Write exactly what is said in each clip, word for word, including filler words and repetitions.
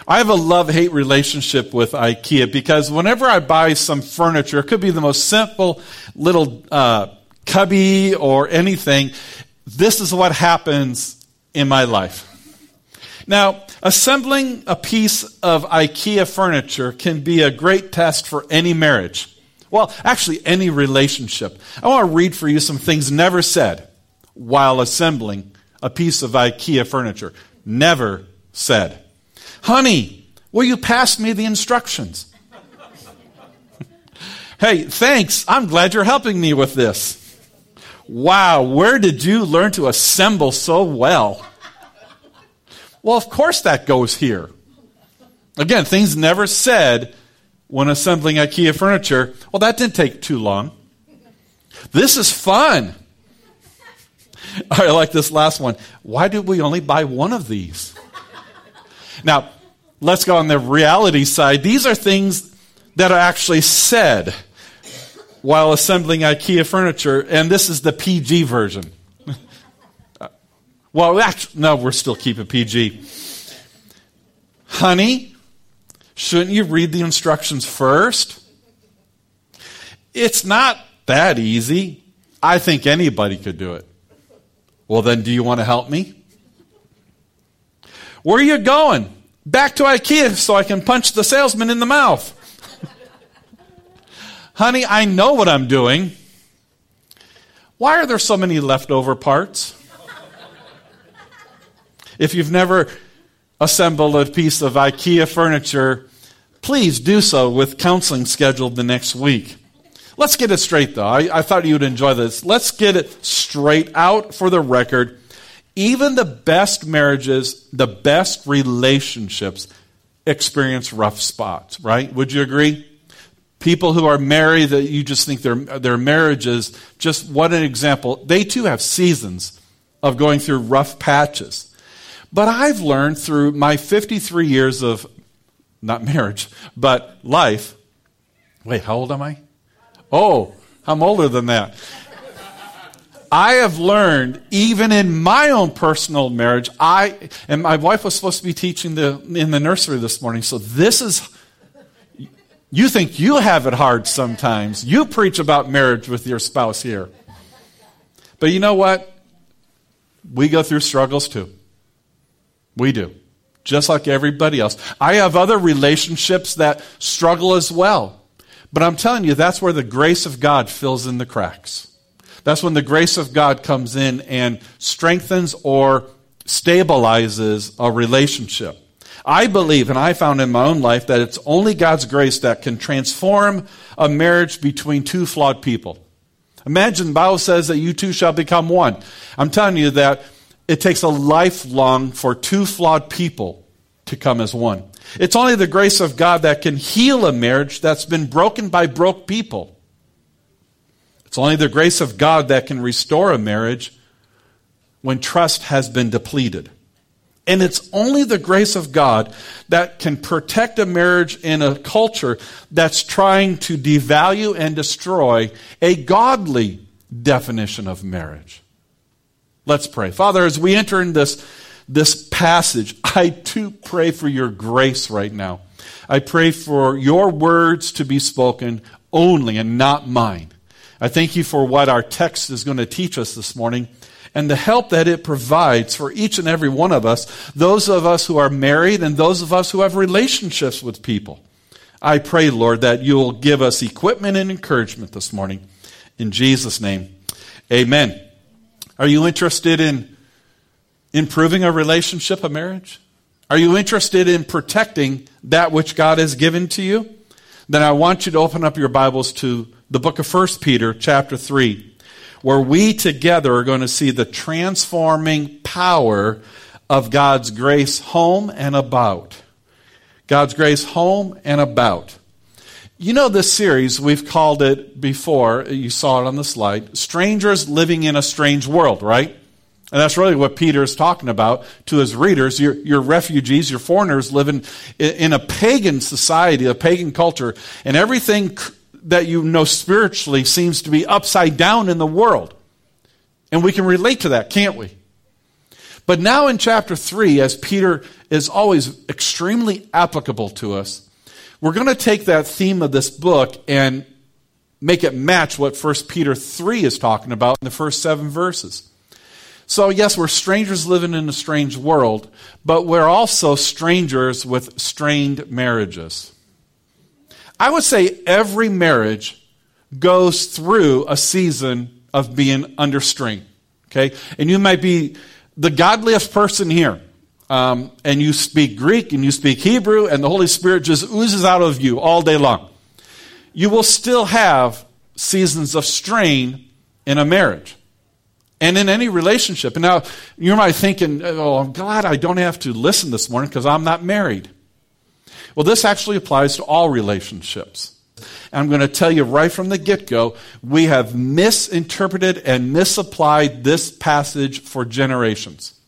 I have a love-hate relationship with IKEA because whenever I buy some furniture, it could be the most simple little uh, cubby or anything, this is what happens in my life. Now, assembling a piece of IKEA furniture can be a great test for any marriage. Well, actually, any relationship. I want to read for you some things never said while assembling a piece of IKEA furniture. Never said. Honey, will you pass me the instructions? Hey, thanks. I'm glad you're helping me with this. Wow, where did you learn to assemble so well? Well, of course that goes here. Again, things never said when assembling IKEA furniture. Well, that didn't take too long. This is fun. I like this last one. Why did we only buy one of these? Now, let's go on the reality side. These are things that are actually said while assembling IKEA furniture, and this is the P G version. Well, actually, no, we're still keeping P G. Honey, shouldn't you read the instructions first? It's not that easy. I think anybody could do it. Well, then, do you want to help me? Where are you going? Back to IKEA so I can punch the salesman in the mouth. Honey, I know what I'm doing. Why are there so many leftover parts? If you've never assembled a piece of IKEA furniture, please do so with counseling scheduled the next week. Let's get it straight, though. I, I thought you would enjoy this. Let's get it straight out for the record. Even the best marriages, the best relationships experience rough spots, right? Would you agree? People who are married that you just think their their marriages, just what an example. They too have seasons of going through rough patches. But I've learned through my fifty-three years of, not marriage, but life. Wait, how old am I? Oh, I'm older than that. I have learned, even in my own personal marriage, I and my wife was supposed to be teaching the in the nursery this morning, so this is, you think you have it hard sometimes. You preach about marriage with your spouse here. But you know what? We go through struggles too. We do. Just like everybody else. I have other relationships that struggle as well. But I'm telling you, that's where the grace of God fills in the cracks. That's when the grace of God comes in and strengthens or stabilizes a relationship. I believe, and I found in my own life, that it's only God's grace that can transform a marriage between two flawed people. Imagine the Bible says that you two shall become one. I'm telling you that it takes a lifelong for two flawed people to come as one. It's only the grace of God that can heal a marriage that's been broken by broke people. It's only the grace of God that can restore a marriage when trust has been depleted. And it's only the grace of God that can protect a marriage in a culture that's trying to devalue and destroy a godly definition of marriage. Let's pray. Father, as we enter in this, this passage, I too pray for your grace right now. I pray for your words to be spoken only and not mine. I thank you for what our text is going to teach us this morning and the help that it provides for each and every one of us, those of us who are married and those of us who have relationships with people. I pray, Lord, that you'll give us equipment and encouragement this morning. In Jesus' name, amen. Are you interested in improving a relationship, a marriage? Are you interested in protecting that which God has given to you? Then I want you to open up your Bibles to the book of First Peter, chapter three, where we together are going to see the transforming power of God's grace home and about. God's grace home and about. You know this series, we've called it before, you saw it on the slide, Strangers Living in a Strange World, right? And that's really what Peter is talking about to his readers. You're, you're refugees, you're foreigners living in a pagan society, a pagan culture, and everything that you know spiritually seems to be upside down in the world. And we can relate to that, can't we? But now in chapter three, as Peter is always extremely applicable to us. We're going to take that theme of this book and make it match what First Peter three is talking about in the first seven verses. So yes, we're strangers living in a strange world, but we're also strangers with strained marriages. I would say every marriage goes through a season of being under strain. Okay? And you might be the godliest person here, um, and you speak Greek and you speak Hebrew, and the Holy Spirit just oozes out of you all day long. You will still have seasons of strain in a marriage. And in any relationship. And now, you might be thinking, oh, I'm glad I don't have to listen this morning because I'm not married. Well, this actually applies to all relationships. And I'm going to tell you right from the get-go, we have misinterpreted and misapplied this passage for generations.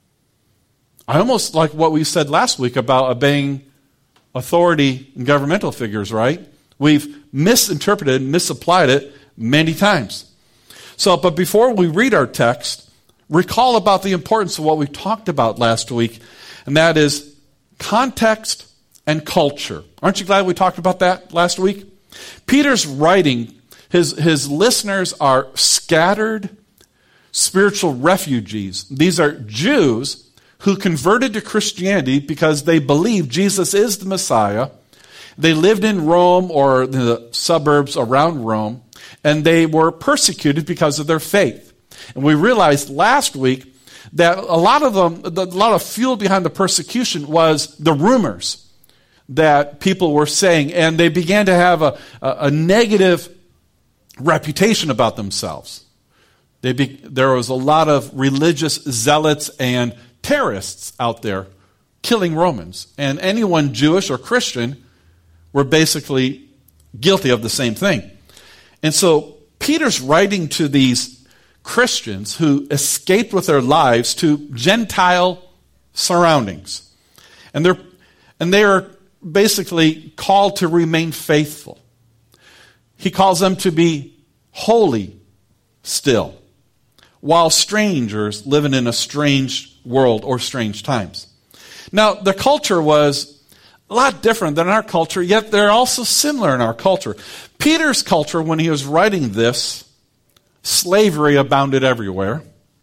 I almost like what we said last week about obeying authority and governmental figures, right? We've misinterpreted and misapplied it many times. So, but before we read our text, recall about the importance of what we talked about last week, and that is context and culture. Aren't you glad we talked about that last week? Peter's writing, his, his listeners are scattered spiritual refugees. These are Jews who converted to Christianity because they believed Jesus is the Messiah. They lived in Rome or the suburbs around Rome, and they were persecuted because of their faith. And we realized last week that a lot of them, a lot of fuel behind the persecution was the rumors that people were saying, and they began to have a, a, a negative reputation about themselves. They be, there was a lot of religious zealots and terrorists out there killing Romans, and anyone Jewish or Christian were basically guilty of the same thing. And so Peter's writing to these Christians who escaped with their lives to Gentile surroundings. And they're and they are basically called to remain faithful. He calls them to be holy still, while strangers living in a strange world or strange times. Now, the culture was a lot different than our culture, yet they're also similar in our culture. Peter's culture, when he was writing this, slavery abounded everywhere.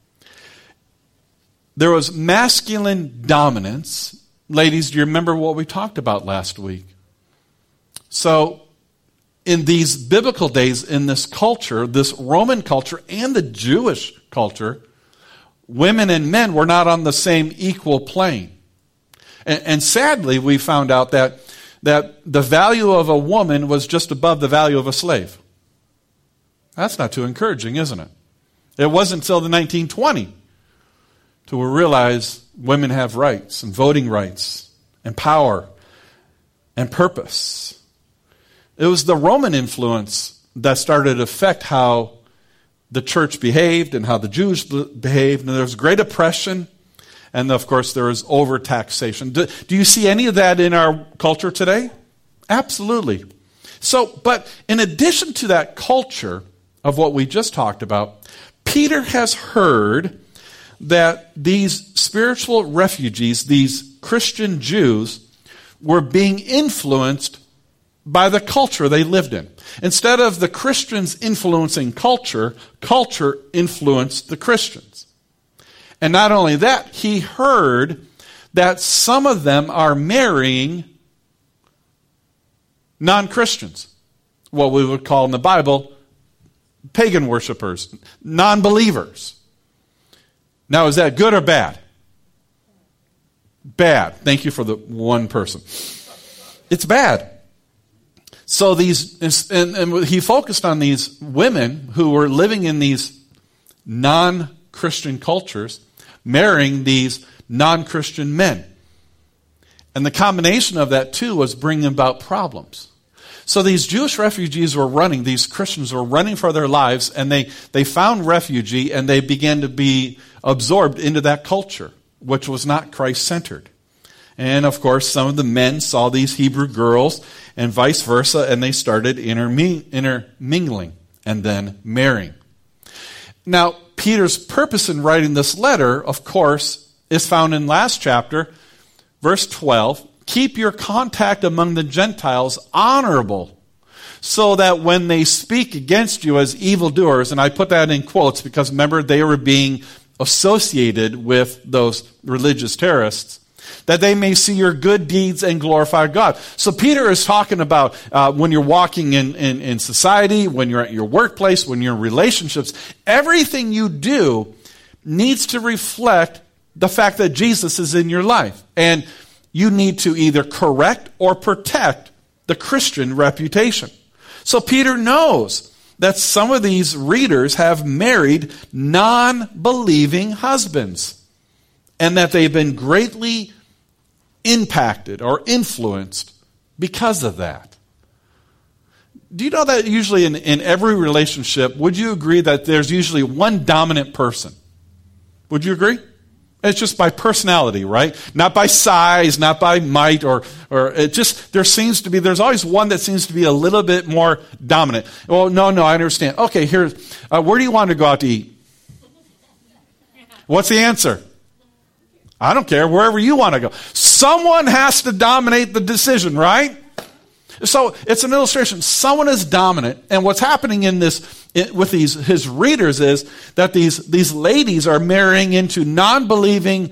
There was masculine dominance. Ladies, do you remember what we talked about last week? So, in these biblical days, in this culture, this Roman culture and the Jewish culture, women and men were not on the same equal plane. And, and sadly, we found out that, that the value of a woman was just above the value of a slave. That's not too encouraging, isn't it? It wasn't until the nineteen twenties till we realized women have rights and voting rights and power and purpose. It was the Roman influence that started to affect how the church behaved and how the Jews behaved. And there was great oppression. And of course, there was overtaxation. Do, do you see any of that in our culture today? Absolutely. So, but in addition to that culture of what we just talked about, Peter has heard that these spiritual refugees, these Christian Jews, were being influenced by the culture they lived in. Instead of the Christians influencing culture, culture influenced the Christians. And not only that, he heard that some of them are marrying non-Christians, what we would call in the Bible pagan worshipers, non-believers. Now, is that good or bad? Bad. Thank you for the one person. It's bad. So these, and, and he focused on these women who were living in these non-Christian cultures, marrying these non-Christian men. And the combination of that, too, was bringing about problems. So these Jewish refugees were running, these Christians were running for their lives, and they, they found refuge, and they began to be absorbed into that culture, which was not Christ-centered. And, of course, some of the men saw these Hebrew girls, and vice versa, and they started intermingling and then marrying. Now, Peter's purpose in writing this letter, of course, is found in last chapter verse twelve, keep your contact among the Gentiles honorable, so that when they speak against you as evildoers, and I put that in quotes because remember they were being associated with those religious terrorists, that they may see your good deeds and glorify God. So Peter is talking about uh, when you're walking in, in, in society, when you're at your workplace, when you're in relationships, everything you do needs to reflect the fact that Jesus is in your life. And you need to either correct or protect the Christian reputation. So Peter knows that some of these readers have married non-believing husbands and that they've been greatly impacted or influenced because of that. Do you know that usually in, in every relationship, would you agree that there's usually one dominant person? Would you agree? It's just by personality, right? Not by size, not by might, or or it just, there seems to be, there's always one that seems to be a little bit more dominant. Well, no, no, I understand. Okay, here, uh, where do you want to go out to eat? What's the answer? I don't care, wherever you want to go. Someone has to dominate the decision, right? So it's an illustration. Someone is dominant, and what's happening in this with these his readers is that these these ladies are marrying into non-believing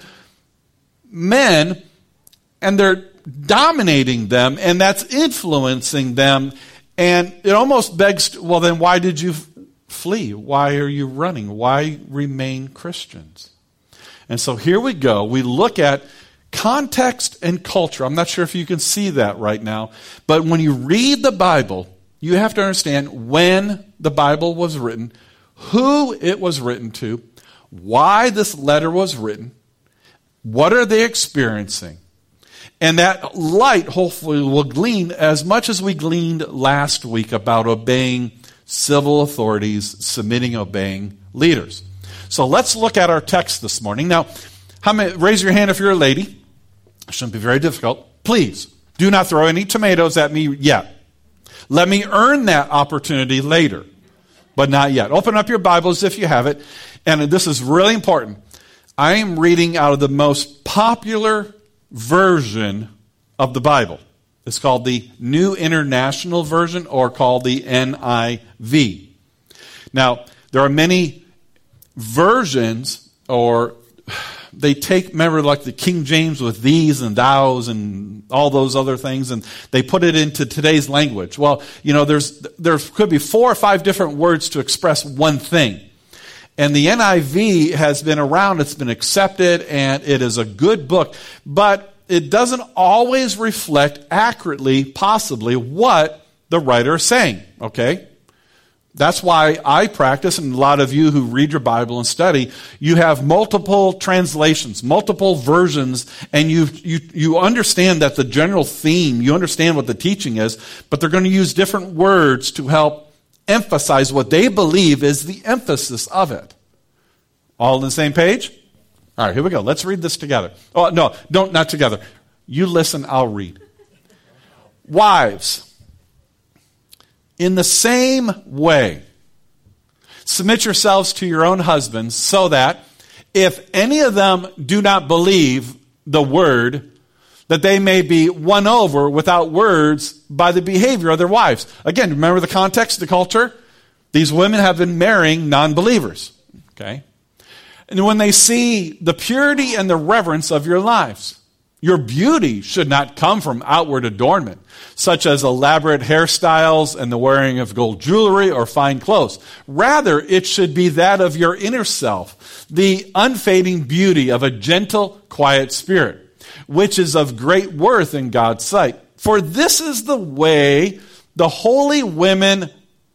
men, and they're dominating them, and that's influencing them. And it almost begs, well, then why did you flee? Why are you running? Why remain Christians? And so here we go. We look at context and culture. I'm not sure if you can see that right now, but when you read the Bible, you have to understand when the Bible was written, who it was written to, why this letter was written, what are they experiencing. And that light hopefully will glean as much as we gleaned last week about obeying civil authorities, submitting, obeying leaders. So let's look at our text this morning. Now, how many, raise your hand if you're a lady. It shouldn't be very difficult. Please, do not throw any tomatoes at me yet. Let me earn that opportunity later, but not yet. Open up your Bibles if you have it. And this is really important. I am reading out of the most popular version of the Bible. It's called the New International Version, or called the N I V. Now, there are many versions, or they take, remember, like the King James with these and thous and all those other things, and they put it into today's language. Well, you know, there's there could be four or five different words to express one thing. And the N I V has been around, it's been accepted, and it is a good book, but it doesn't always reflect accurately, possibly, what the writer is saying, okay? That's why I practice, and a lot of you who read your Bible and study, you have multiple translations, multiple versions, and you you you understand that the general theme, you understand what the teaching is, but they're going to use different words to help emphasize what they believe is the emphasis of it. All on the same page? All right, here we go. Let's read this together. Oh, no, don't, not together. You listen, I'll read. Wives, in the same way, submit yourselves to your own husbands, so that if any of them do not believe the word, that they may be won over without words by the behavior of their wives. Again, remember the context, the culture? These women have been marrying non-believers. Okay? And when they see the purity and the reverence of your lives, your beauty should not come from outward adornment, such as elaborate hairstyles and the wearing of gold jewelry or fine clothes. Rather, it should be that of your inner self, the unfading beauty of a gentle, quiet spirit, which is of great worth in God's sight. For this is the way the holy women,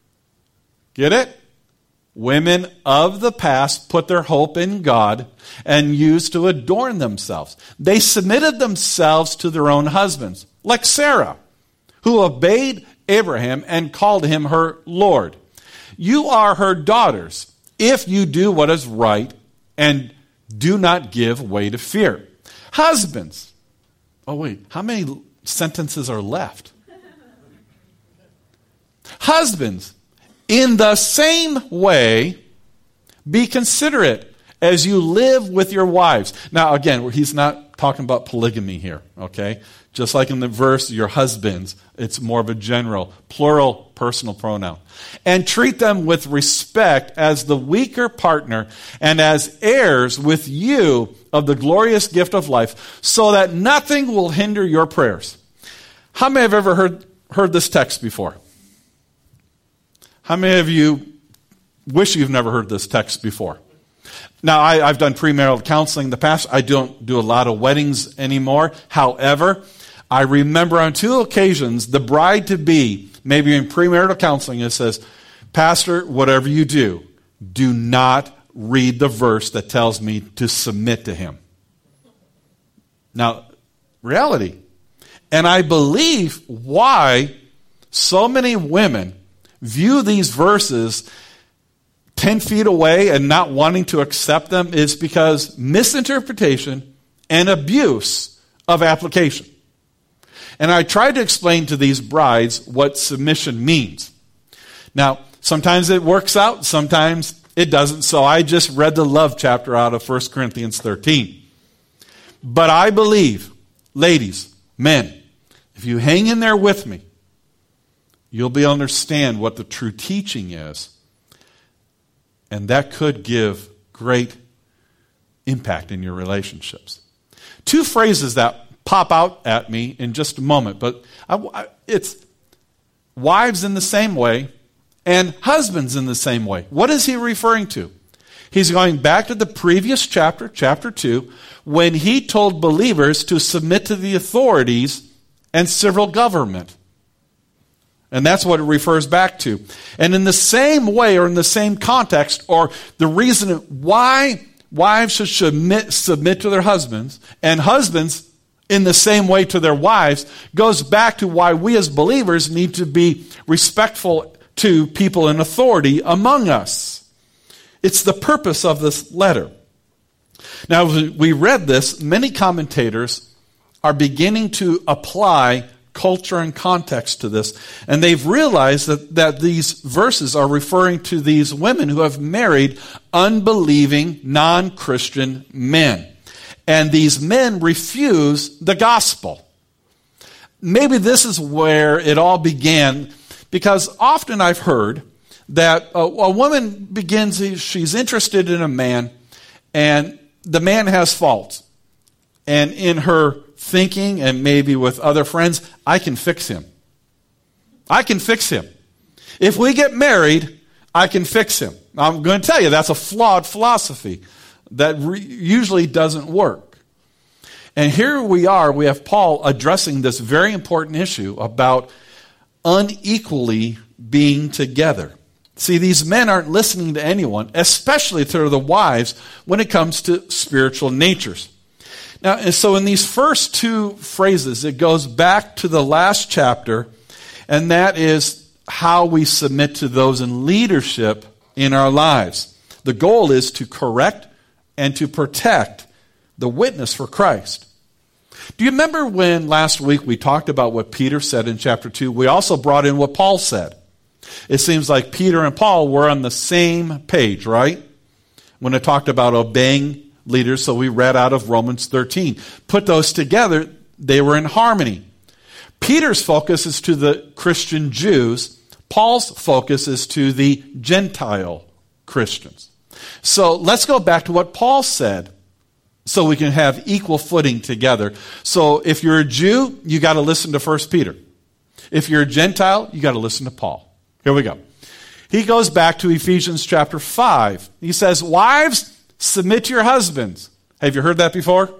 get it? Women of the past put their hope in God and used to adorn themselves. They submitted themselves to their own husbands, like Sarah, who obeyed Abraham and called him her Lord. You are her daughters if you do what is right and do not give way to fear. Husbands. Oh, wait. How many sentences are left? Husbands, in the same way, be considerate as you live with your wives. Now, again, he's not talking about polygamy here, okay? Just like in the verse, your husbands, it's more of a general, plural personal pronoun. And treat them with respect as the weaker partner and as heirs with you of the glorious gift of life, so that nothing will hinder your prayers. How many have ever heard, heard this text before? How many of you wish you've never heard this text before? Now, I, I've done premarital counseling in the past. I don't do a lot of weddings anymore. However, I remember on two occasions the bride-to-be, maybe in premarital counseling, it says, Pastor, whatever you do, do not read the verse that tells me to submit to him. Now, reality. And I believe why so many women view these verses ten feet away and not wanting to accept them is because misinterpretation and abuse of application. And I tried to explain to these brides what submission means. Now, sometimes it works out, sometimes it doesn't. So I just read the love chapter out of First Corinthians thirteen. But I believe, ladies, men, if you hang in there with me, you'll be able to understand what the true teaching is. And that could give great impact in your relationships. Two phrases that pop out at me in just a moment, but I, I, it's wives in the same way and husbands in the same way. What is he referring to? He's going back to the previous chapter, chapter two, when he told believers to submit to the authorities and civil government. And that's what it refers back to. And in the same way, or in the same context, or the reason why wives should submit, submit to their husbands, and husbands in the same way to their wives, goes back to why we as believers need to be respectful to people in authority among us. It's the purpose of this letter. Now, as we read this, many commentators are beginning to apply culture and context to this. And they've realized that, that these verses are referring to these women who have married unbelieving, non-Christian men. And these men refuse the gospel. Maybe this is where it all began, because often I've heard that a, a woman begins, she's interested in a man, and the man has faults. And in her thinking, and maybe with other friends, I can fix him. I can fix him. If we get married, I can fix him. I'm going to tell you, that's a flawed philosophy that re- usually doesn't work. And here we are, we have Paul addressing this very important issue about unequally being together. See, these men aren't listening to anyone, especially to the wives, when it comes to spiritual natures. Now, and so in these first two phrases, it goes back to the last chapter, and that is how we submit to those in leadership in our lives. The goal is to correct and to protect the witness for Christ. Do you remember when last week we talked about what Peter said in chapter two? We also brought in what Paul said. It seems like Peter and Paul were on the same page, right? When it talked about obeying leaders, so we read out of Romans thirteen. Put those together, they were in harmony. Peter's focus is to the Christian Jews. Paul's focus is to the Gentile Christians. So let's go back to what Paul said so we can have equal footing together. So if you're a Jew, you got to listen to First Peter. If you're a Gentile, you got to listen to Paul. Here we go. He goes back to Ephesians chapter five. He says, wives, submit to your husbands. Have you heard that before?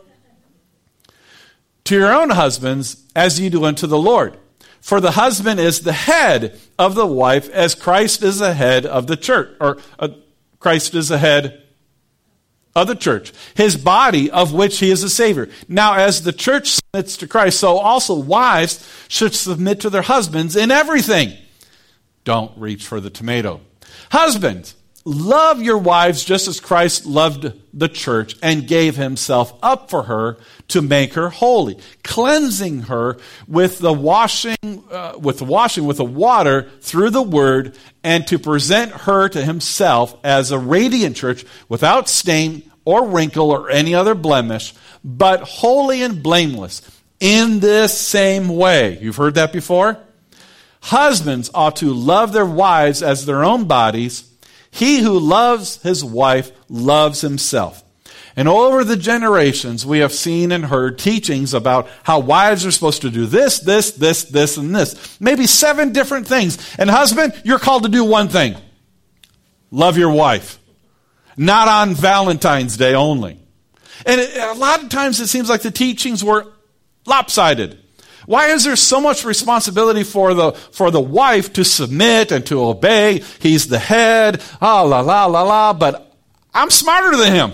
To your own husbands, as you do unto the Lord. For the husband is the head of the wife, as Christ is the head of the church. Or uh, Christ is the head of the church, his body, of which he is the Savior. Now, as the church submits to Christ, so also wives should submit to their husbands in everything. Don't reach for the tomato. Husbands, love your wives just as Christ loved the church and gave himself up for her to make her holy, cleansing her with the washing, uh, with the washing with the water through the word, and to present her to himself as a radiant church without stain or wrinkle or any other blemish, but holy and blameless. In this same way, you've heard that before? Husbands ought to love their wives as their own bodies. He who loves his wife loves himself. And over the generations, we have seen and heard teachings about how wives are supposed to do this, this, this, this, and this. Maybe seven different things. And husband, you're called to do one thing. Love your wife. Not on Valentine's Day only. And it, a lot of times it seems like the teachings were lopsided. Why is there so much responsibility for the for the wife to submit and to obey? He's the head, ah, la, la, la, la, but I'm smarter than him.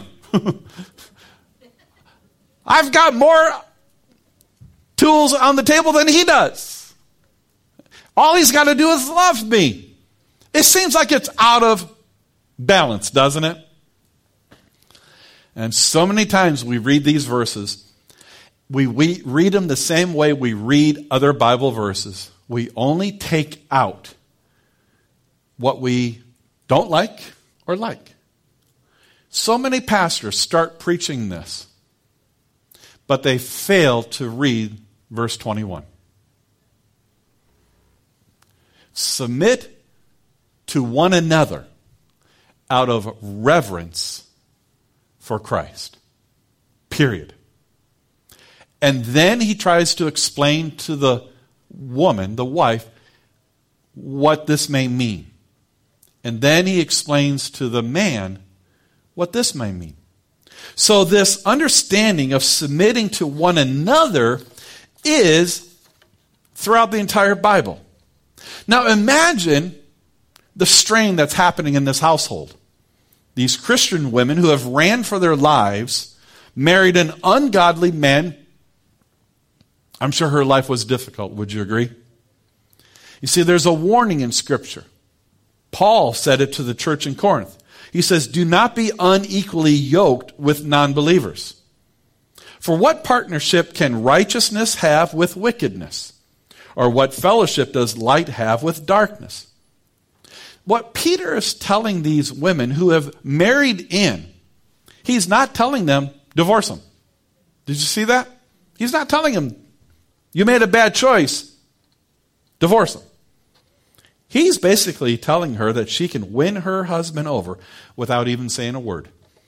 I've got more tools on the table than he does. All he's got to do is love me. It seems like it's out of balance, doesn't it? And so many times we read these verses, we, we read them the same way we read other Bible verses. We only take out what we don't like or like. So many pastors start preaching this, but they fail to read verse twenty-one. Submit to one another out of reverence for Christ. Period. And then he tries to explain to the woman, the wife, what this may mean. And then he explains to the man what this may mean. So this understanding of submitting to one another is throughout the entire Bible. Now imagine the strain that's happening in this household. These Christian women who have ran for their lives, married an ungodly man. I'm sure her life was difficult. Would you agree? You see, there's a warning in Scripture. Paul said it to the church in Corinth. He says, do not be unequally yoked with non-believers. For what partnership can righteousness have with wickedness? Or what fellowship does light have with darkness? What Peter is telling these women who have married in, he's not telling them, divorce them. Did you see that? He's not telling them, you made a bad choice, divorce them. He's basically telling her that she can win her husband over without even saying a word.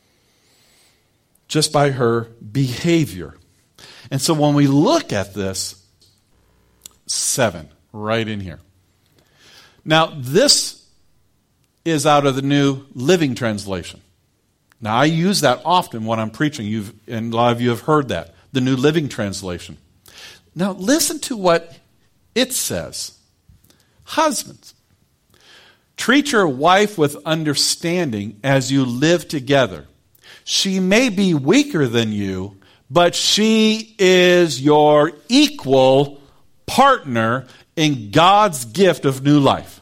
Just by her behavior. And so when we look at this, seven, right in here. Now, this is out of the New Living Translation. Now, I use that often when I'm preaching. You've, and a lot of you have heard that. The New Living Translation. Now, listen to what it says. Husbands, treat your wife with understanding as you live together. She may be weaker than you, but she is your equal partner in God's gift of new life.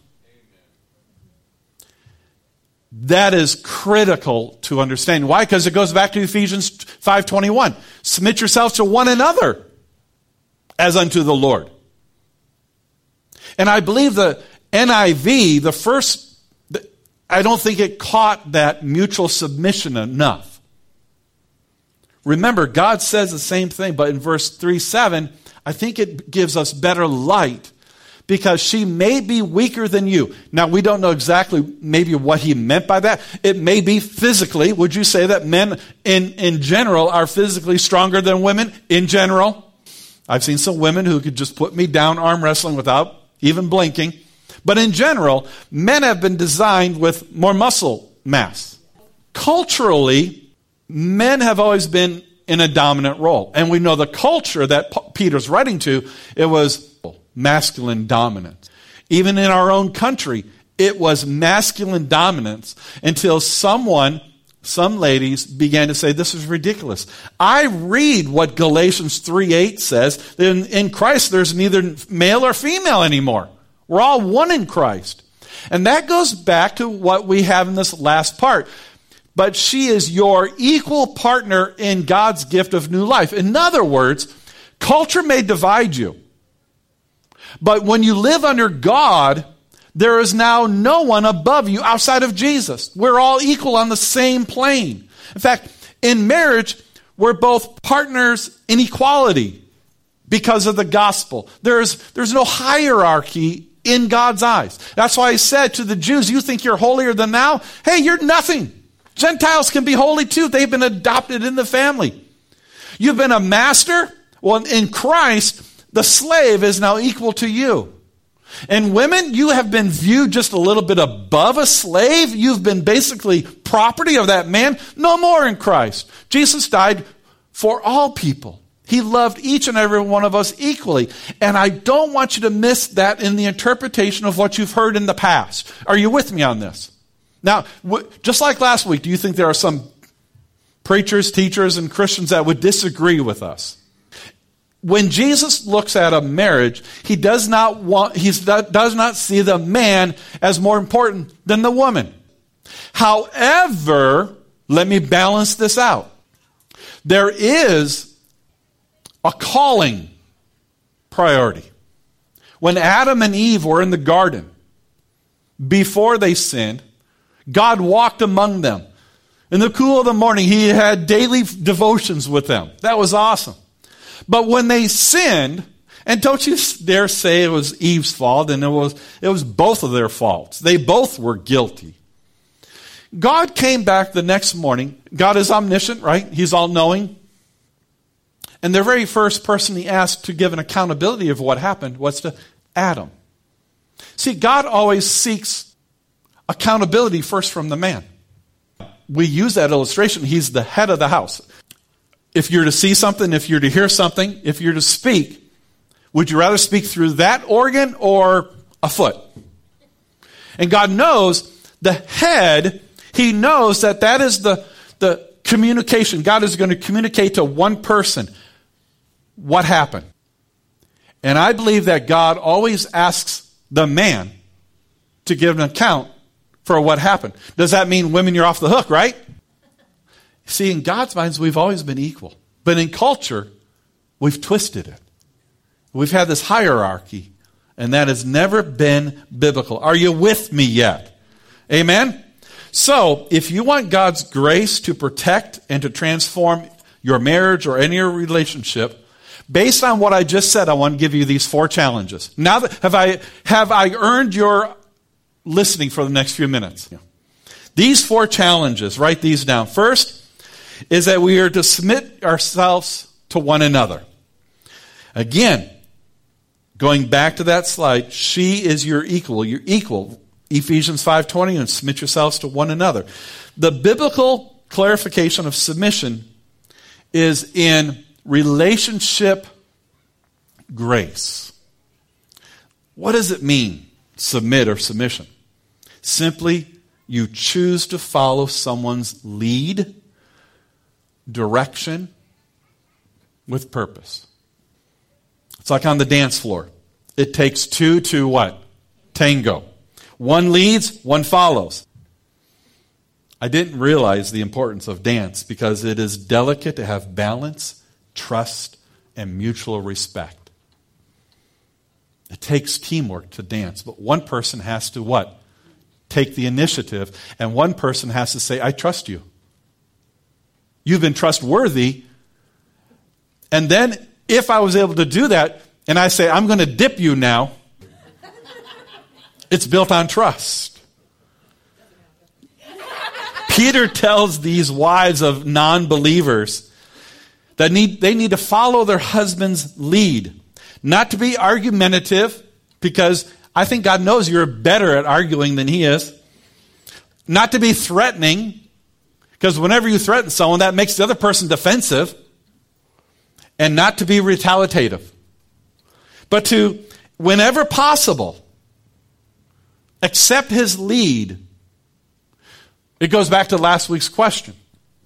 That is critical to understand. Why? Because it goes back to Ephesians five twenty-one. Submit yourselves to one another as unto the Lord. And I believe the N I V, the first, I don't think it caught that mutual submission enough. Remember, God says the same thing, but in verse three seven, I think it gives us better light because she may be weaker than you. Now, we don't know exactly maybe what he meant by that. It may be physically. Would you say that men in, in general are physically stronger than women in general? I've seen some women who could just put me down arm wrestling without even blinking. But in general, men have been designed with more muscle mass. Culturally, men have always been in a dominant role. And we know the culture that Peter's writing to, it was masculine dominance. Even in our own country, it was masculine dominance until someone, some ladies, began to say, this is ridiculous. I read what Galatians three eight says. In, in Christ, there's neither male or female anymore. We're all one in Christ. And that goes back to what we have in this last part. But she is your equal partner in God's gift of new life. In other words, culture may divide you. But when you live under God, there is now no one above you outside of Jesus. We're all equal on the same plane. In fact, In marriage, we're both partners in equality because of the gospel. There's, there's no hierarchy in God's eyes. That's why he said to the Jews, you think you're holier than thou? Hey, you're nothing. Gentiles can be holy too. They've been adopted in the family. You've been a master. Well, in Christ, the slave is now equal to you. And women, you have been viewed just a little bit above a slave. You've been basically property of that man. No more in Christ. Jesus died for all people. He loved each and every one of us equally. And I don't want you to miss that in the interpretation of what you've heard in the past. Are you with me on this? Now, just like last week, do you think there are some preachers, teachers, and Christians that would disagree with us? When Jesus looks at a marriage, he does not want, he does not see the man as more important than the woman. However, let me balance this out. There is a calling priority. When Adam and Eve were in the garden, before they sinned, God walked among them. In the cool of the morning, he had daily devotions with them. That was awesome. But when they sinned, and don't you dare say it was Eve's fault, and it was, it was both of their faults. They both were guilty. God came back the next morning. God is omniscient, right? He's all-knowing. And the very first person he asked to give an accountability of what happened was to Adam. See, God always seeks accountability first from the man. We use that illustration. He's the head of the house. If you're to see something, if you're to hear something, if you're to speak, would you rather speak through that organ or a foot? And God knows the head, he knows that that is the, the communication. God is going to communicate to one person what happened. And I believe that God always asks the man to give an account for what happened. Does that mean women, you're off the hook, right? See, in God's minds, we've always been equal. But in culture, we've twisted it. We've had this hierarchy, and that has never been biblical. Are you with me yet? Amen? So, if you want God's grace to protect and to transform your marriage or any relationship, based on what I just said, I want to give you these four challenges. Now, that, have I have I earned your listening for the next few minutes? Yeah. These four challenges, write these down. First is that we are to submit ourselves to one another. Again, going back to that slide, she is your equal. You're equal. Ephesians five twenty, and submit yourselves to one another. The biblical clarification of submission is in relationship grace. What does it mean, submit or submission? Simply, you choose to follow someone's lead, direction, with purpose. It's like on the dance floor. It takes two to what? Tango. One leads, one follows. I didn't realize the importance of dance because it is delicate to have balance, trust, and mutual respect. It takes teamwork to dance, but one person has to what? Take the initiative, and one person has to say, I trust you. You've been trustworthy. And then, if I was able to do that, and I say, I'm going to dip you now, it's built on trust. Peter tells these wives of non-believers that need, they need to follow their husband's lead. Not to be argumentative, because I think God knows you're better at arguing than he is. Not to be threatening, because whenever you threaten someone, that makes the other person defensive. And not to be retaliative. But to, whenever possible, accept his lead. It goes back to last week's question.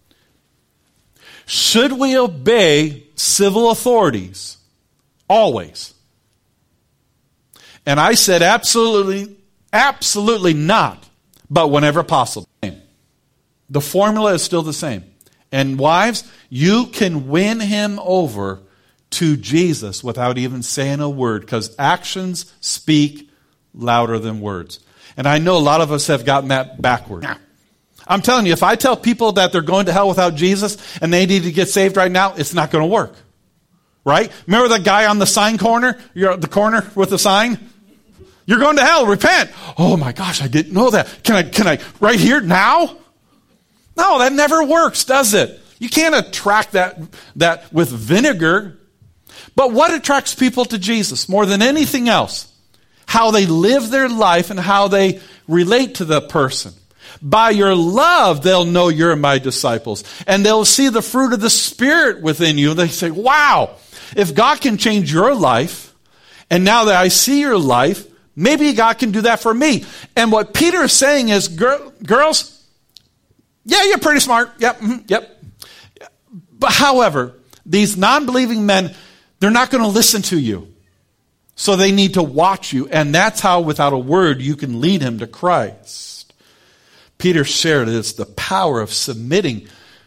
Should we obey civil authorities? Always. And I said absolutely, absolutely not, but whenever possible. The formula is still the same. And wives, you can win him over to Jesus without even saying a word, because actions speak louder than words. And I know a lot of us have gotten that backward. I'm telling you, if I tell people that they're going to hell without Jesus and they need to get saved right now, it's not going to work. Right? Remember that guy on the sign corner? You're at the corner with the sign? You're going to hell, repent. Oh my gosh, I didn't know that. Can I, can I, right here, now? No, that never works, does it? You can't attract that, that with vinegar. But what attracts people to Jesus more than anything else? How they live their life and how they relate to the person. By your love, they'll know you're my disciples. And they'll see the fruit of the Spirit within you. They say, wow, if God can change your life, and now that I see your life, maybe God can do that for me. And what Peter is saying is, Girl, girls, yeah, you're pretty smart. Yep, mm-hmm, yep. But however, these non-believing men, they're not going to listen to you. So they need to watch you. And that's how, without a word, you can lead him to Christ. Peter shared it's the power of submitting,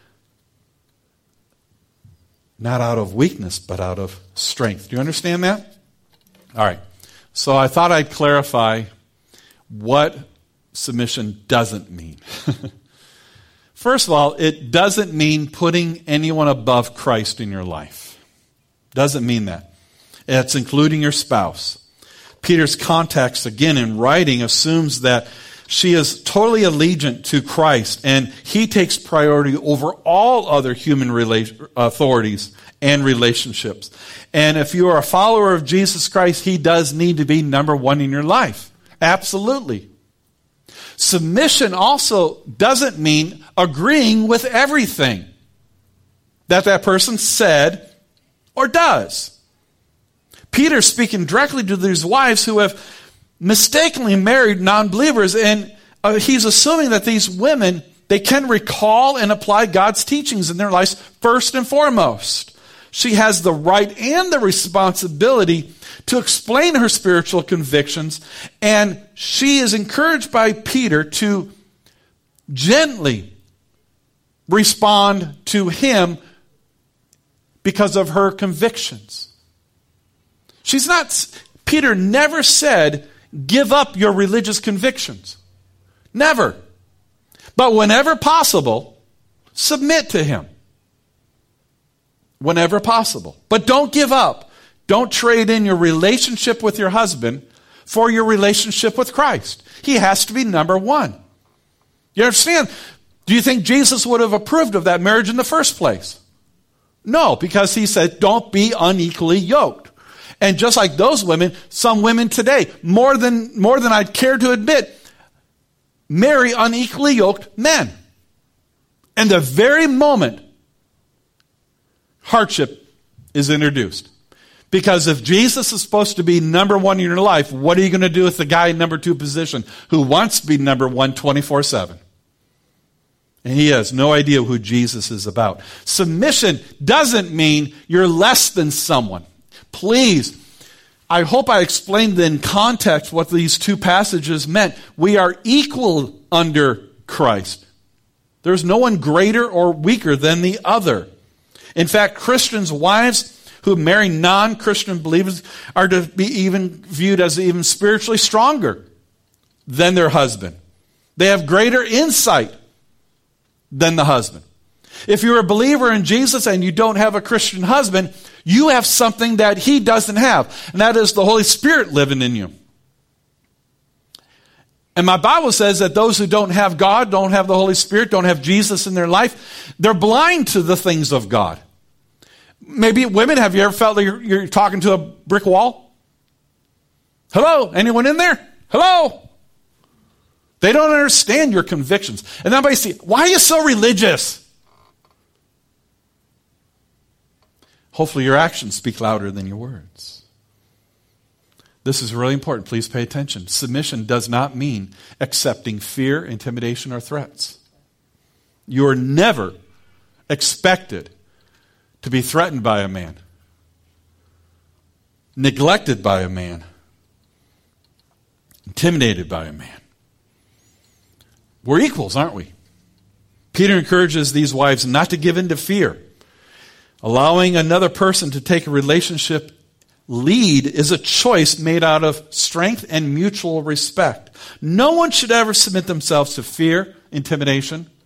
not out of weakness, but out of strength. Do you understand that? All right. So I thought I'd clarify what submission doesn't mean. First of all, it doesn't mean putting anyone above Christ in your life. Doesn't mean that. It's including your spouse. Peter's context, again, in writing, assumes that she is totally allegiant to Christ, and he takes priority over all other human rela- authorities and relationships. And if you are a follower of Jesus Christ, he does need to be number one in your life. Absolutely. Submission also doesn't mean agreeing with everything that that person said or does. Peter's speaking directly to these wives who have mistakenly married non-believers, and uh, he's assuming that these women, they can recall and apply God's teachings in their lives first and foremost. She has the right and the responsibility to explain her spiritual convictions, and she is encouraged by Peter to gently respond to him because of her convictions. She's not, Peter never said, give up your religious convictions. Never. But whenever possible, submit to him. Whenever possible. But don't give up. Don't trade in your relationship with your husband for your relationship with Christ. He has to be number one. You understand? Do you think Jesus would have approved of that marriage in the first place? No, because he said, don't be unequally yoked. And just like those women, some women today, more than, more than I'd care to admit, marry unequally yoked men. And the very moment hardship is introduced. Because if Jesus is supposed to be number one in your life, what are you going to do with the guy in number two position who wants to be number one twenty-four seven? And he has no idea who Jesus is about. Submission doesn't mean you're less than someone. Please, I hope I explained in context what these two passages meant. We are equal under Christ. There's no one greater or weaker than the other. In fact, Christians' wives who marry non-Christian believers are to be even viewed as even spiritually stronger than their husband. They have greater insight than the husband. If you're a believer in Jesus and you don't have a Christian husband, you have something that he doesn't have, and that is the Holy Spirit living in you. And my Bible says that those who don't have God, don't have the Holy Spirit, don't have Jesus in their life, they're blind to the things of God. Maybe women, have you ever felt like you're, you're talking to a brick wall? Hello? Anyone in there? Hello? They don't understand your convictions. And then they say, why are you so religious? Hopefully your actions speak louder than your words. This is really important. Please pay attention. Submission does not mean accepting fear, intimidation, or threats. You are never expected to be threatened by a man, neglected by a man, intimidated by a man. We're equals, aren't we? Peter encourages these wives not to give in to fear. Allowing another person to take a relationship lead is a choice made out of strength and mutual respect. No one should ever submit themselves to fear, intimidation,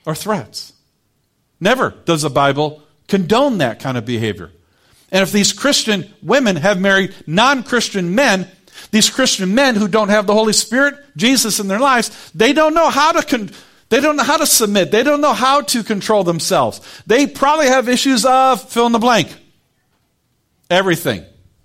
or threats. Never does the Bible condone that kind of behavior. And if these Christian women have married non-Christian men, these Christian men who don't have the Holy Spirit, Jesus in their lives, they don't know how to con- they don't know how to submit. They don't know how to control themselves. They probably have issues of fill in the blank. Everything.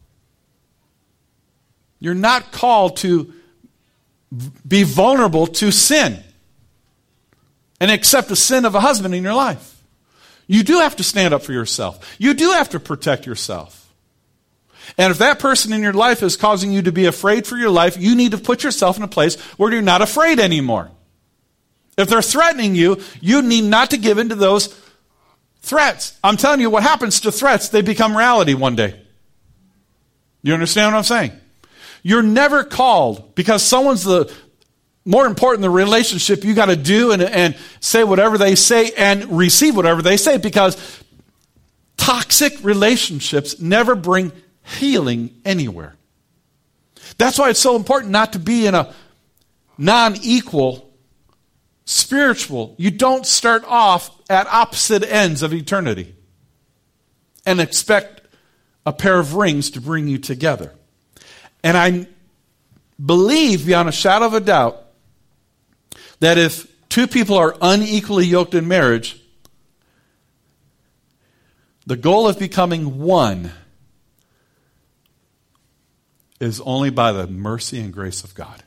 You're not called to be vulnerable to sin and accept the sin of a husband in your life. You do have to stand up for yourself. You do have to protect yourself. And if that person in your life is causing you to be afraid for your life, you need to put yourself in a place where you're not afraid anymore. If they're threatening you, you need not to give in to those threats. I'm telling you, what happens to threats, they become reality one day. You understand what I'm saying? You're never called because someone's the more important the relationship you got to do and, and say whatever they say and receive whatever they say, because toxic relationships never bring healing anywhere. That's why it's so important not to be in a non-equal spiritual. You don't start off at opposite ends of eternity and expect a pair of rings to bring you together. And I believe beyond a shadow of a doubt that if two people are unequally yoked in marriage, the goal of becoming one is only by the mercy and grace of God.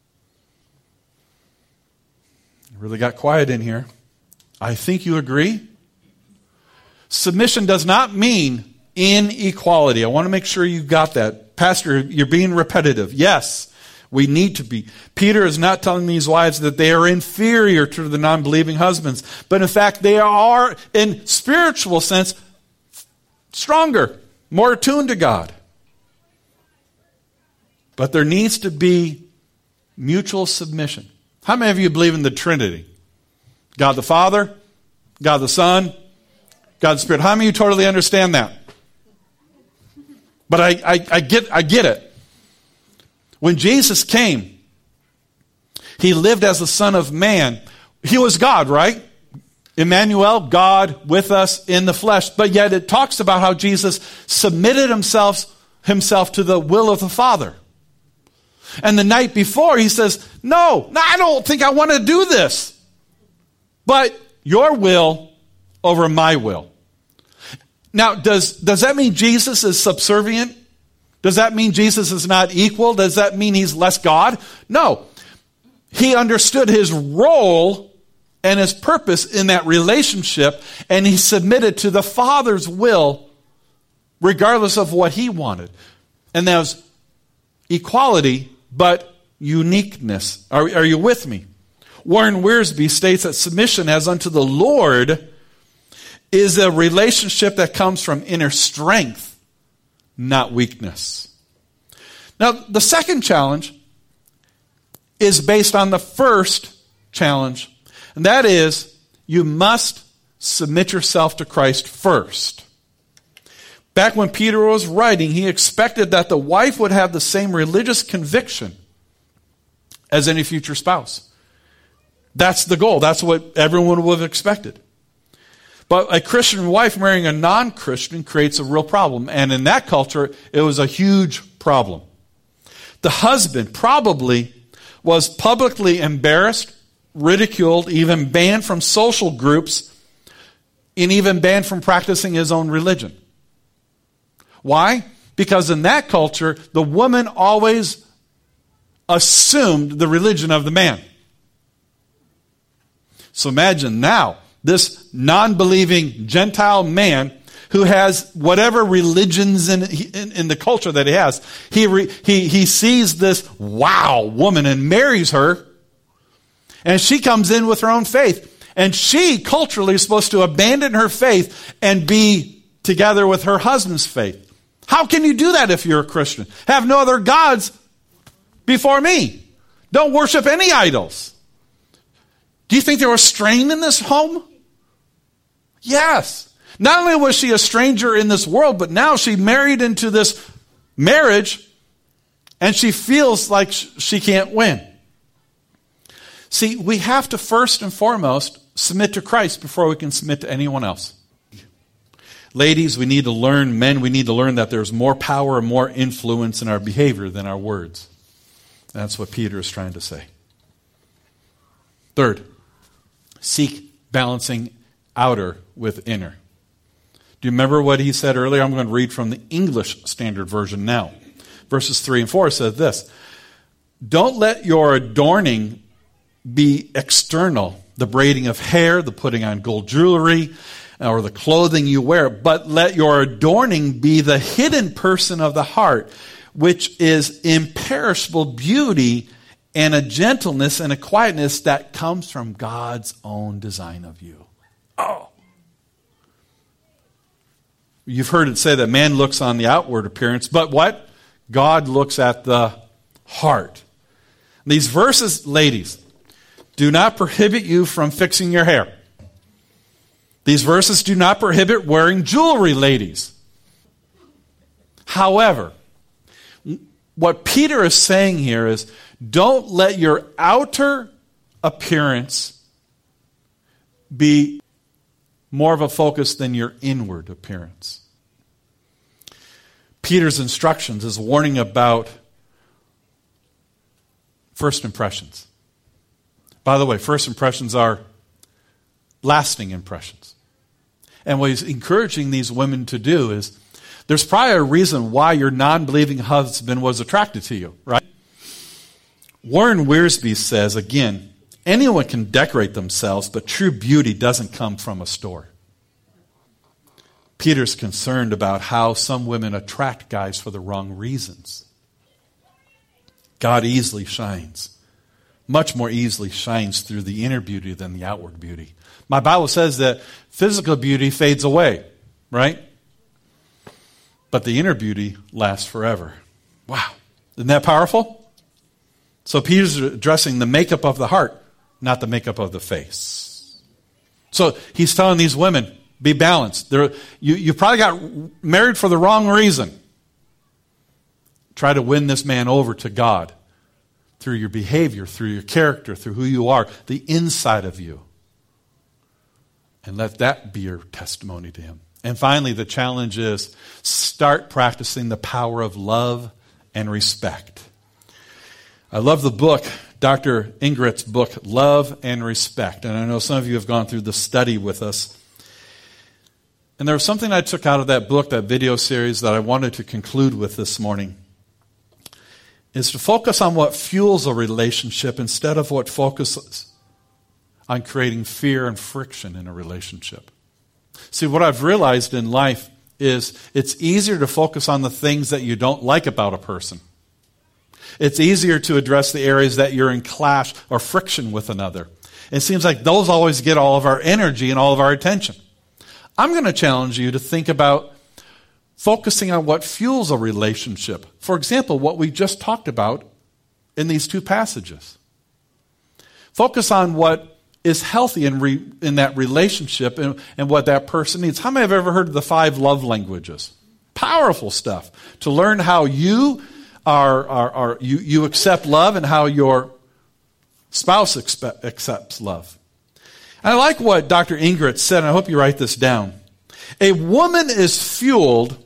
It really got quiet in here. I think you agree. Submission does not mean inequality. I want to make sure you got that. Pastor, you're being repetitive. Yes, we need to be. Peter is not telling these wives that they are inferior to the non-believing husbands, but in fact they are, in spiritual sense, stronger, more attuned to God. But there needs to be mutual submission. How many of you believe in the Trinity? God the Father, God the Son, God the Spirit. How many of you totally understand that? But I, I, I get I get it. When Jesus came, he lived as the Son of Man. He was God, right? Emmanuel, God with us in the flesh. But yet it talks about how Jesus submitted himself, himself to the will of the Father. And the night before, he says, no, no, I don't think I want to do this. But your will over my will. Now, does, does that mean Jesus is subservient? Does that mean Jesus is not equal? Does that mean he's less God? No. He understood his role and his purpose in that relationship, and he submitted to the Father's will regardless of what he wanted. And that was equality, but uniqueness. Are, are you with me? Warren Wiersbe states that submission as unto the Lord is a relationship that comes from inner strength, not weakness. Now, the second challenge is based on the first challenge, and that is you must submit yourself to Christ first. Back when Peter was writing, he expected that the wife would have the same religious conviction as any future spouse. That's the goal. That's what everyone would have expected. But a Christian wife marrying a non-Christian creates a real problem. And in that culture, it was a huge problem. The husband probably was publicly embarrassed, ridiculed, even banned from social groups, and even banned from practicing his own religion. Why? Because in that culture, the woman always assumed the religion of the man. So imagine now, this non-believing Gentile man who has whatever religions in, in, in the culture that he has, he, re, he, he sees this wow woman and marries her, and she comes in with her own faith. And she culturally is supposed to abandon her faith and be together with her husband's faith. How can you do that if you're a Christian? Have no other gods before me. Don't worship any idols. Do you think there was strain in this home? Yes. Not only was she a stranger in this world, but now she married into this marriage, and she feels like she can't win. See, we have to first and foremost submit to Christ before we can submit to anyone else. Ladies, we need to learn, men, we need to learn that there's more power and more influence in our behavior than our words. That's what Peter is trying to say. Third, seek balancing outer with inner. Do you remember what he said earlier? I'm going to read from the English Standard Version now. Verses three and four said this: don't let your adorning be external, the braiding of hair, the putting on gold jewelry, or the clothing you wear, but let your adorning be the hidden person of the heart, which is imperishable beauty and a gentleness and a quietness that comes from God's own design of you. Oh! You've heard it say that man looks on the outward appearance, but what? God looks at the heart. These verses, ladies, do not prohibit you from fixing your hair. These verses do not prohibit wearing jewelry, ladies. However, what Peter is saying here is, don't let your outer appearance be more of a focus than your inward appearance. Peter's instructions is warning about first impressions. By the way, first impressions are lasting impressions. And what he's encouraging these women to do is, there's probably a reason why your non-believing husband was attracted to you, right? Warren Wiersbe says, again, anyone can decorate themselves, but true beauty doesn't come from a store. Peter's concerned about how some women attract guys for the wrong reasons. God easily shines, much more easily shines through the inner beauty than the outward beauty. My Bible says that physical beauty fades away, right? But the inner beauty lasts forever. Wow. Isn't that powerful? So Peter's addressing the makeup of the heart, not the makeup of the face. So he's telling these women, be balanced. They're, you, you probably got married for the wrong reason. Try to win this man over to God through your behavior, through your character, through who you are, the inside of you. And let that be your testimony to him. And finally, the challenge is start practicing the power of love and respect. I love the book, Doctor Ingrid's book, Love and Respect. And I know some of you have gone through the study with us. And there was something I took out of that book, that video series, that I wanted to conclude with this morning. Is to focus on what fuels a relationship instead of what focuses on creating fear and friction in a relationship. See, what I've realized in life is it's easier to focus on the things that you don't like about a person. It's easier to address the areas that you're in clash or friction with another. It seems like those always get all of our energy and all of our attention. I'm going to challenge you to think about focusing on what fuels a relationship. For example, what we just talked about in these two passages. Focus on what is healthy in, re, in that relationship and, and what that person needs. How many have ever heard of the five love languages? Powerful stuff. To learn how you are, are, are you, you accept love and how your spouse expe- accepts love. And I like what Doctor Ingrid said, and I hope you write this down. A woman is fueled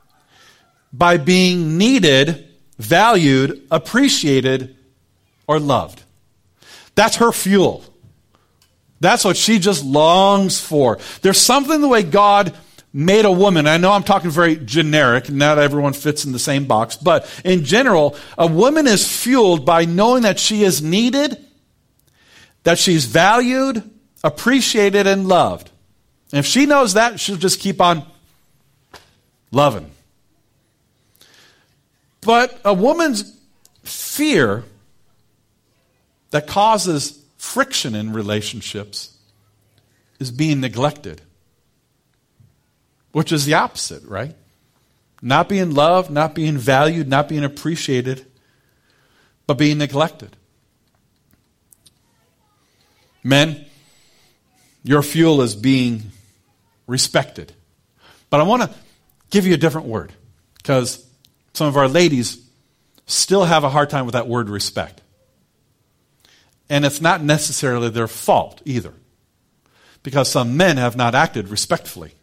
by being needed, valued, appreciated, or loved. That's her fuel. That's what she just longs for. There's something the way God made a woman. I know I'm talking very generic, not everyone fits in the same box, but in general, a woman is fueled by knowing that she is needed, that she's valued, appreciated, and loved. And if she knows that, she'll just keep on loving. But a woman's fear that causes friction in relationships is being neglected, which is the opposite, right? Not being loved, not being valued, not being appreciated, but being neglected. Men, your fuel is being respected. But I want to give you a different word, because some of our ladies still have a hard time with that word respect. And it's not necessarily their fault either. because some men have not acted respectfully.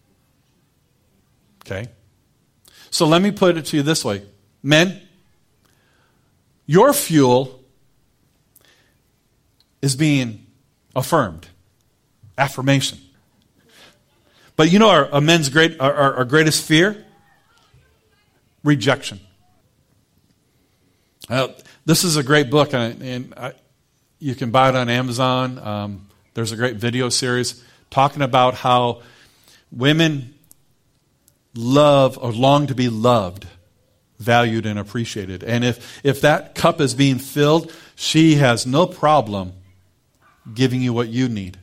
Okay? So let me put it to you this way. Men, your fuel is being affirmed. Affirmation. But you know our, our men's great, our, our, our greatest fear? Rejection. Uh, this is a great book, and, and I, you can buy it on Amazon. Um, there's a great video series talking about how women love or long to be loved, valued, and appreciated. And if, if that cup is being filled, she has no problem giving you what you need.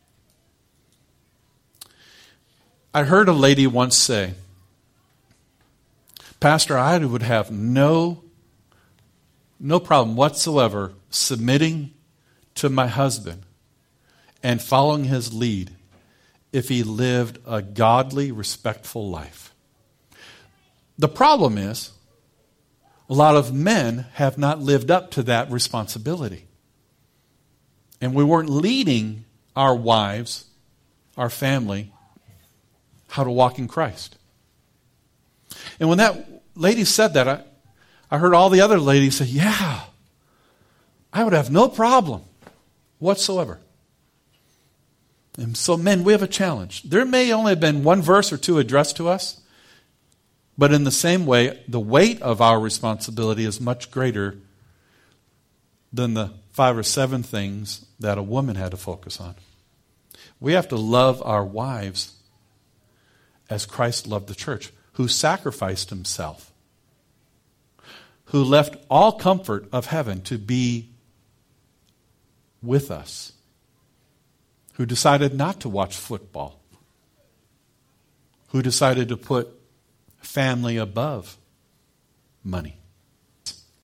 I heard a lady once say, Pastor, I would have no, no problem whatsoever submitting to my husband and following his lead if he lived a godly, respectful life. The problem is, a lot of men have not lived up to that responsibility. And we weren't leading our wives, our family, how to walk in Christ. And when that lady said that, I, I heard all the other ladies say, yeah, I would have no problem whatsoever. And so, men, we have a challenge. There may only have been one verse or two addressed to us, but in the same way, the weight of our responsibility is much greater than the five or seven things that a woman had to focus on. We have to love our wives as Christ loved the church, who sacrificed himself, who left all comfort of heaven to be with us, who decided not to watch football, who decided to put family above money.